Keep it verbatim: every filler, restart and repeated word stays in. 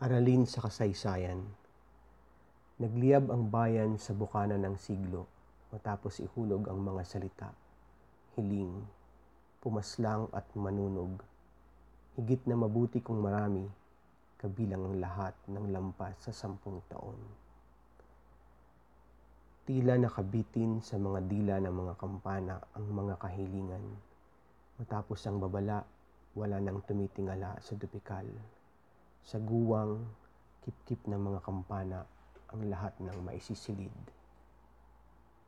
Aralin sa kasaysayan. Nagliyab ang bayan sa bukana ng siglo matapos ihulog ang mga salita, hiling, pumaslang at manunog. Higit na mabuti kung marami, kabilang ang lahat ng lampas sa sampung taon. Tila nakabitin sa mga dila ng mga kampana ang mga kahilingan. Matapos ang babala, wala nang tumitingala sa dupikal. Sa guwang, kip-kip ng mga kampana ang lahat ng maisisilid.